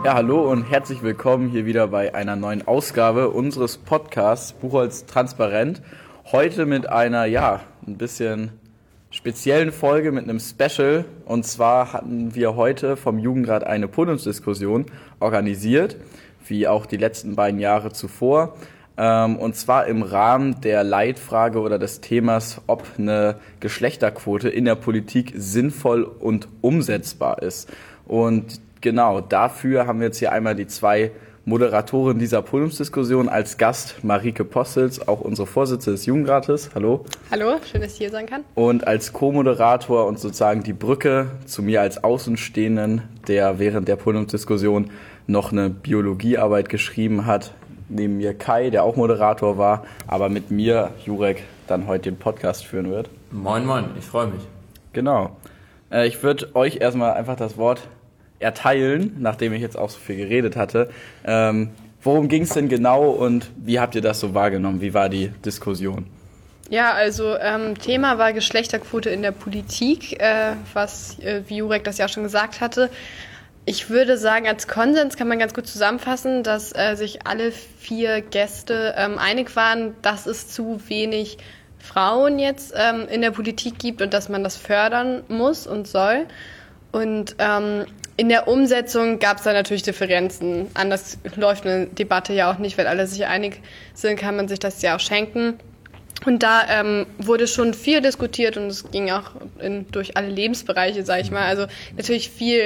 Ja, hallo und herzlich willkommen hier wieder bei einer neuen Ausgabe unseres Podcasts Buchholz Transparent. Heute mit einer, ein bisschen speziellen Folge, mit einem Special. Und zwar hatten wir heute vom Jugendrat eine Podiumsdiskussion organisiert, wie auch die letzten beiden Jahre zuvor. Und zwar im Rahmen der Leitfrage oder des Themas, ob eine Geschlechterquote in der Politik sinnvoll und umsetzbar ist. Und genau dafür haben wir jetzt hier einmal die zwei Moderatoren dieser Podiumsdiskussion als Gast, Marike Postels, auch unsere Vorsitzende des Jugendrates. Hallo. Hallo, schön, dass ich hier sein kann. Und als Co-Moderator und sozusagen die Brücke zu mir als Außenstehenden, der während der Podiumsdiskussion noch eine Biologiearbeit geschrieben hat, neben mir Kai, der auch Moderator war, aber mit mir, Jurek, dann heute den Podcast führen wird. Moin, moin, ich freue mich. Genau. Ich würde euch erstmal einfach das Wort erteilen, nachdem ich jetzt auch so viel geredet hatte. Worum ging es denn genau und wie habt ihr das so wahrgenommen? Wie war die Diskussion? Ja, also Thema war Geschlechterquote in der Politik, was, wie Jurek das ja schon gesagt hatte. Ich würde sagen, als Konsens kann man ganz gut zusammenfassen, dass sich alle 4 Gäste einig waren, dass es zu wenig Frauen jetzt in der Politik gibt und dass man das fördern muss und soll. Und in der Umsetzung gab es da natürlich Differenzen. Anders läuft eine Debatte ja auch nicht, weil alle sich einig sind, kann man sich das ja auch schenken. Und da wurde schon viel diskutiert und es ging auch durch alle Lebensbereiche, sage ich mal. Also natürlich viel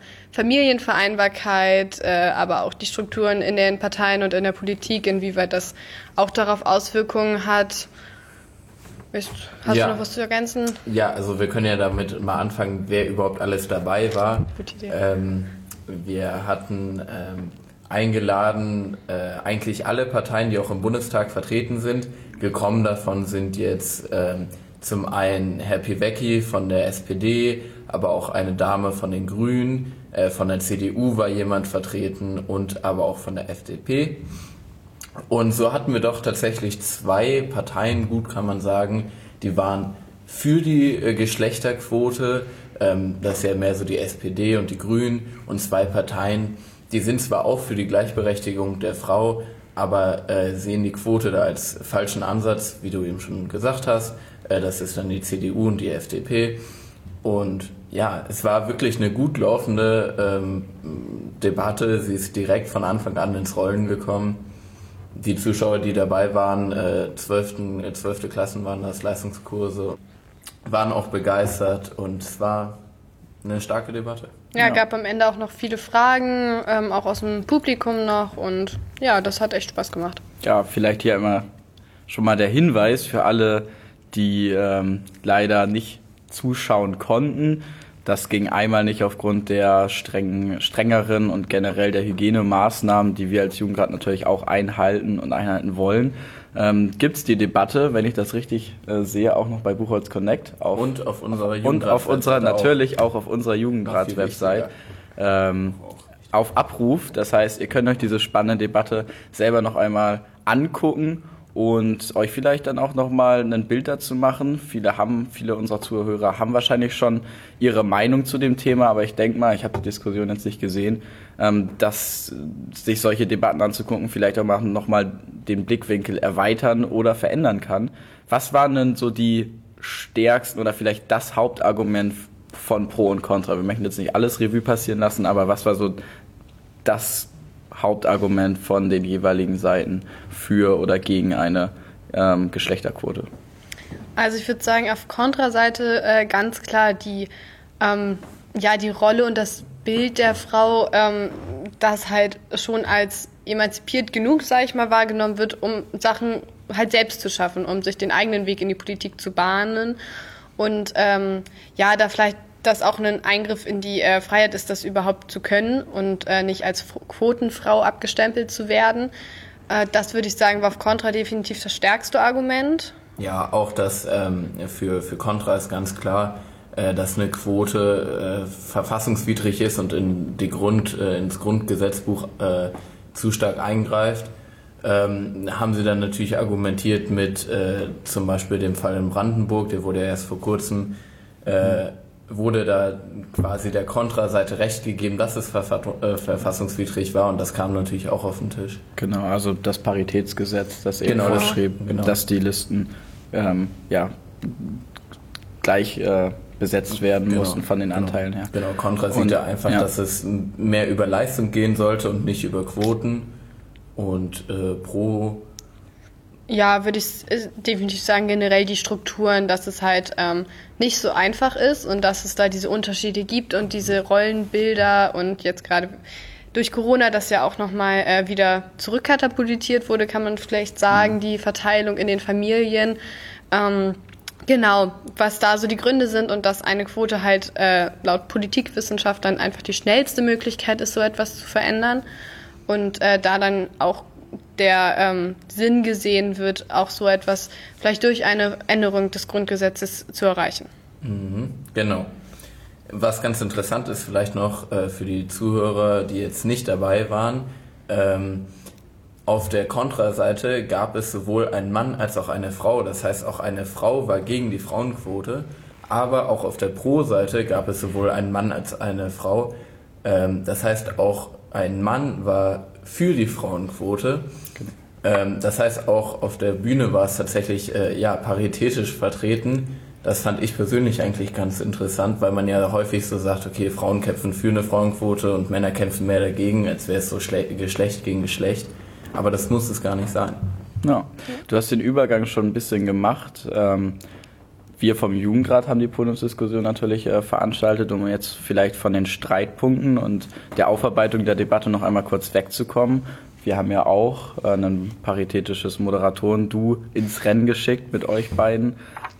Familienvereinbarkeit, aber auch die Strukturen in den Parteien und in der Politik, inwieweit das auch darauf Auswirkungen hat. Hast du noch was zu ergänzen? Ja, also wir können ja damit mal anfangen, wer überhaupt alles dabei war. Gute Idee. Wir hatten eingeladen eigentlich alle Parteien, die auch im Bundestag vertreten sind. Gekommen davon sind jetzt zum einen Herr Piwecki von der SPD, aber auch eine Dame von den Grünen, von der CDU war jemand vertreten und aber auch von der FDP. Und so hatten wir doch tatsächlich 2 Parteien, gut kann man sagen, die waren für die Geschlechterquote, das ist ja mehr so die SPD und die Grünen, und 2 Parteien, die sind zwar auch für die Gleichberechtigung der Frau, aber sehen die Quote da als falschen Ansatz, wie du eben schon gesagt hast. Das ist dann die CDU und die FDP. Und ja, es war wirklich eine gut laufende Debatte. Sie ist direkt von Anfang an ins Rollen gekommen. Die Zuschauer, die dabei waren, 12. Klassen waren das, Leistungskurse, waren auch begeistert und es war eine starke Debatte. Ja, gab am Ende auch noch viele Fragen, auch aus dem Publikum noch, und ja, das hat echt Spaß gemacht. Ja, vielleicht hier immer schon mal der Hinweis für alle, die leider nicht zuschauen konnten. Das ging einmal nicht aufgrund der strengeren und generell der Hygienemaßnahmen, die wir als Jugendrat natürlich auch einhalten wollen. Gibt es die Debatte, wenn ich das richtig sehe, auch noch bei Buchholz Connect. Und auf unserer Jugendrat-Website. Und auf unserer, natürlich auch auf unserer Jugendrats-Website. Auf Abruf. Das heißt, ihr könnt euch diese spannende Debatte selber noch einmal angucken und euch vielleicht dann auch nochmal ein Bild dazu machen. Viele unserer Zuhörer haben wahrscheinlich schon ihre Meinung zu dem Thema, aber ich denke mal, ich habe die Diskussion jetzt nicht gesehen, dass sich solche Debatten anzugucken vielleicht auch nochmal den Blickwinkel erweitern oder verändern kann. Was waren denn so die stärksten oder vielleicht das Hauptargument von Pro und Contra? Wir möchten jetzt nicht alles Revue passieren lassen, aber was war so das Hauptargument von den jeweiligen Seiten für oder gegen eine Geschlechterquote? Also ich würde sagen, auf Kontraseite ganz klar die Rolle und das Bild der Frau, das halt schon als emanzipiert genug, sage ich mal, wahrgenommen wird, um Sachen halt selbst zu schaffen, um sich den eigenen Weg in die Politik zu bahnen. Und da vielleicht das auch ein Eingriff in die Freiheit ist, das überhaupt zu können und nicht als Quotenfrau abgestempelt zu werden. Das würde ich sagen, war auf Kontra definitiv das stärkste Argument. Ja, auch das für Kontra ist ganz klar, dass eine Quote verfassungswidrig ist und ins Grundgesetzbuch zu stark eingreift. Haben sie dann natürlich argumentiert mit zum Beispiel dem Fall in Brandenburg, der wurde ja erst vor kurzem wurde da quasi der Kontraseite recht gegeben, dass es verfassungswidrig war, und das kam natürlich auch auf den Tisch. Genau, also das Paritätsgesetz, das eben vorschrieb, dass die Listen gleich besetzt werden mussten von den Anteilen her. Genau, Kontra sieht ja einfach, dass es mehr über Leistung gehen sollte und nicht über Quoten, und Pro... Ja, würde ich definitiv sagen, generell die Strukturen, dass es halt nicht so einfach ist und dass es da diese Unterschiede gibt und diese Rollenbilder, und jetzt gerade durch Corona, das ja auch nochmal wieder zurückkatapultiert wurde, kann man vielleicht sagen, die Verteilung in den Familien. Genau, was da so die Gründe sind, und dass eine Quote halt laut Politikwissenschaftlern einfach die schnellste Möglichkeit ist, so etwas zu verändern, und da dann auch der Sinn gesehen wird, auch so etwas vielleicht durch eine Änderung des Grundgesetzes zu erreichen. Genau. Was ganz interessant ist vielleicht noch für die Zuhörer, die jetzt nicht dabei waren, auf der Kontraseite gab es sowohl einen Mann als auch eine Frau. Das heißt, auch eine Frau war gegen die Frauenquote, aber auch auf der Pro-Seite gab es sowohl einen Mann als eine Frau. Das heißt, auch ein Mann war für die Frauenquote. Das heißt, auch auf der Bühne war es tatsächlich paritätisch vertreten. Das fand ich persönlich eigentlich ganz interessant, weil man ja häufig so sagt, okay, Frauen kämpfen für eine Frauenquote und Männer kämpfen mehr dagegen, als wäre es so Geschlecht gegen Geschlecht. Aber das muss es gar nicht sein. Ja, du hast den Übergang schon ein bisschen gemacht. Wir vom Jugendrat haben die Podiumsdiskussion natürlich veranstaltet, um jetzt vielleicht von den Streitpunkten und der Aufarbeitung der Debatte noch einmal kurz wegzukommen. Wir haben ja auch ein paritätisches Moderatoren-Duo ins Rennen geschickt mit euch beiden.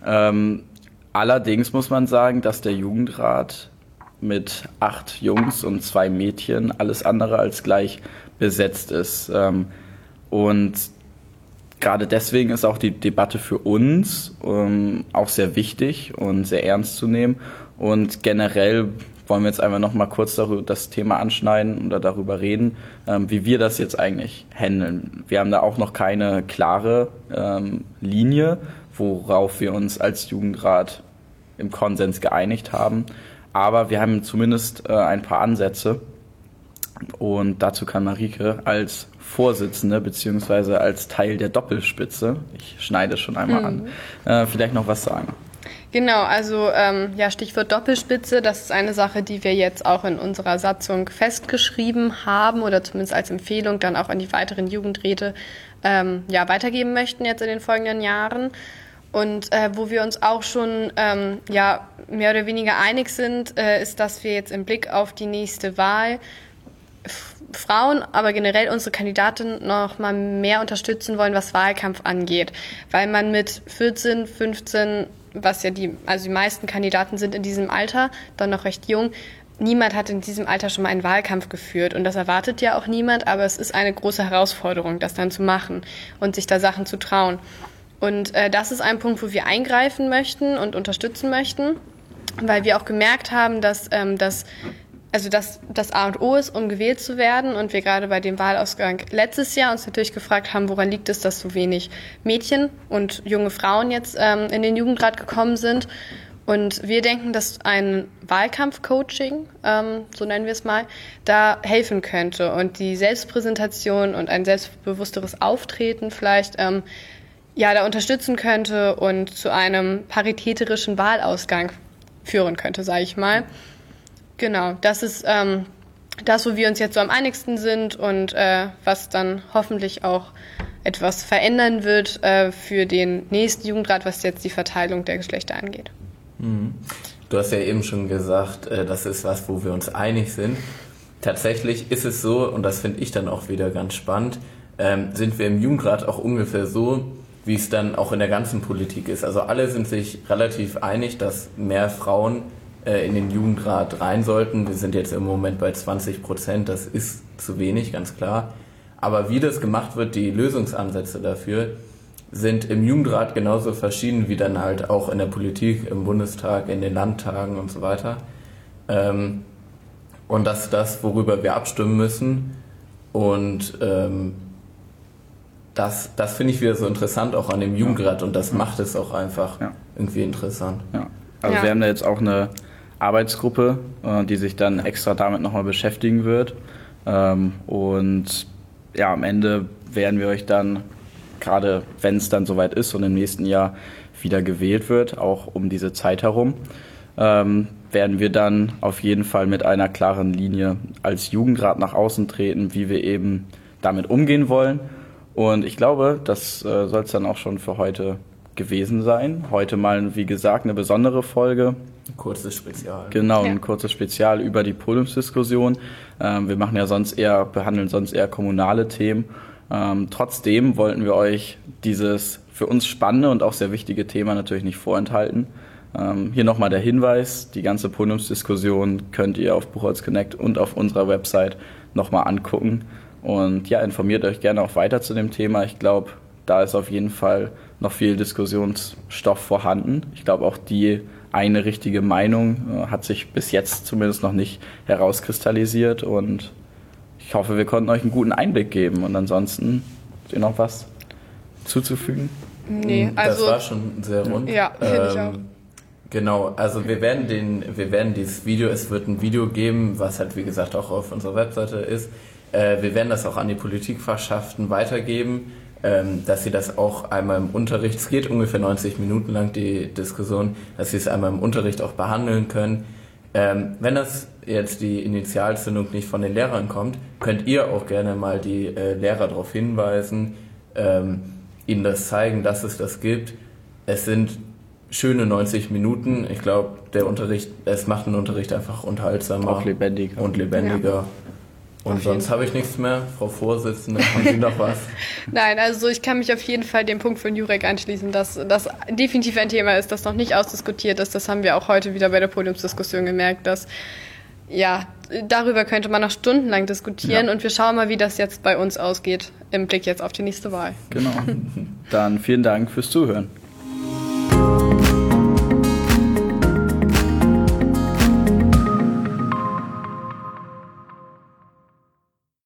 Allerdings muss man sagen, dass der Jugendrat mit 8 Jungs und 2 Mädchen alles andere als gleich besetzt ist. Und gerade deswegen ist auch die Debatte für uns auch sehr wichtig und sehr ernst zu nehmen. Und generell wollen wir jetzt einfach noch mal kurz das Thema anschneiden oder darüber reden, wie wir das jetzt eigentlich handeln. Wir haben da auch noch keine klare Linie, worauf wir uns als Jugendrat im Konsens geeinigt haben. Aber wir haben zumindest ein paar Ansätze. Und dazu kann Marike als Vorsitzende bzw. als Teil der Doppelspitze, ich schneide schon einmal an, vielleicht noch was sagen. Genau, also Stichwort Doppelspitze, das ist eine Sache, die wir jetzt auch in unserer Satzung festgeschrieben haben oder zumindest als Empfehlung dann auch an die weiteren Jugendräte weitergeben möchten jetzt in den folgenden Jahren. Und wo wir uns auch schon mehr oder weniger einig sind, ist, dass wir jetzt im Blick auf die nächste Wahl Frauen, aber generell unsere Kandidatin noch mal mehr unterstützen wollen, was Wahlkampf angeht. Weil man mit 14, 15, was ja die meisten Kandidaten sind in diesem Alter, dann noch recht jung, niemand hat in diesem Alter schon mal einen Wahlkampf geführt. Und das erwartet ja auch niemand, aber es ist eine große Herausforderung, das dann zu machen und sich da Sachen zu trauen. Und das ist ein Punkt, wo wir eingreifen möchten und unterstützen möchten, weil wir auch gemerkt haben, dass das A und O ist, um gewählt zu werden, und wir gerade bei dem Wahlausgang letztes Jahr uns natürlich gefragt haben, woran liegt es, dass so wenig Mädchen und junge Frauen jetzt in den Jugendrat gekommen sind. Und wir denken, dass ein Wahlkampf-Coaching, so nennen wir es mal, da helfen könnte und die Selbstpräsentation und ein selbstbewussteres Auftreten vielleicht da unterstützen könnte und zu einem paritätischen Wahlausgang führen könnte, sage ich mal. Genau, das ist das, wo wir uns jetzt so am einigsten sind und was dann hoffentlich auch etwas verändern wird für den nächsten Jugendrat, was jetzt die Verteilung der Geschlechter angeht. Du hast ja eben schon gesagt, das ist was, wo wir uns einig sind. Tatsächlich ist es so, und das finde ich dann auch wieder ganz spannend, sind wir im Jugendrat auch ungefähr so, wie es dann auch in der ganzen Politik ist. Also alle sind sich relativ einig, dass mehr Frauen in den Jugendrat rein sollten. Wir sind jetzt im Moment bei 20%, das ist zu wenig, ganz klar. Aber wie das gemacht wird, die Lösungsansätze dafür, sind im Jugendrat genauso verschieden wie dann halt auch in der Politik, im Bundestag, in den Landtagen und so weiter. Und das ist das, worüber wir abstimmen müssen. Und das finde ich wieder so interessant auch an dem Jugendrat, und das macht es auch einfach irgendwie interessant. Ja. Also wir haben da jetzt auch eine Arbeitsgruppe, die sich dann extra damit nochmal beschäftigen wird. Und ja, am Ende werden wir euch dann, gerade wenn es dann soweit ist und im nächsten Jahr wieder gewählt wird, auch um diese Zeit herum, werden wir dann auf jeden Fall mit einer klaren Linie als Jugendrat nach außen treten, wie wir eben damit umgehen wollen. Und ich glaube, das soll es dann auch schon für heute gewesen sein. Heute mal, wie gesagt, eine besondere Folge. Ein kurzes Spezial. Genau, ein kurzes Spezial über die Podiumsdiskussion. Wir behandeln sonst eher kommunale Themen. Trotzdem wollten wir euch dieses für uns spannende und auch sehr wichtige Thema natürlich nicht vorenthalten. Hier nochmal der Hinweis, die ganze Podiumsdiskussion könnt ihr auf Buchholz Connect und auf unserer Website nochmal angucken. Und ja, informiert euch gerne auch weiter zu dem Thema. Ich glaube, da ist auf jeden Fall noch viel Diskussionsstoff vorhanden. Ich glaube, auch die eine richtige Meinung hat sich bis jetzt zumindest noch nicht herauskristallisiert. Und ich hoffe, wir konnten euch einen guten Einblick geben. Und ansonsten, habt ihr noch was zuzufügen? Nee, also... Das war schon sehr rund. Ja, finde ich auch. Genau, also wir werden dieses Video, es wird ein Video geben, was halt wie gesagt auch auf unserer Webseite ist. Wir werden das auch an die Politikfachschaften weitergeben, dass sie das auch einmal im Unterricht, es geht ungefähr 90 Minuten lang die Diskussion, dass sie es einmal im Unterricht auch behandeln können. Wenn das jetzt die Initialzündung nicht von den Lehrern kommt, könnt ihr auch gerne mal die Lehrer darauf hinweisen, ihnen das zeigen, dass es das gibt. Es sind schöne 90 Minuten. Ich glaube, es macht den Unterricht einfach unterhaltsamer. Auch lebendiger. Und lebendiger. Ja. Und sonst habe ich nichts mehr. Frau Vorsitzende, haben Sie noch was? Nein, also ich kann mich auf jeden Fall dem Punkt von Jurek anschließen, dass das definitiv ein Thema ist, das noch nicht ausdiskutiert ist. Das haben wir auch heute wieder bei der Podiumsdiskussion gemerkt, dass ja, darüber könnte man noch stundenlang diskutieren und wir schauen mal, wie das jetzt bei uns ausgeht, im Blick jetzt auf die nächste Wahl. Genau. Dann vielen Dank fürs Zuhören.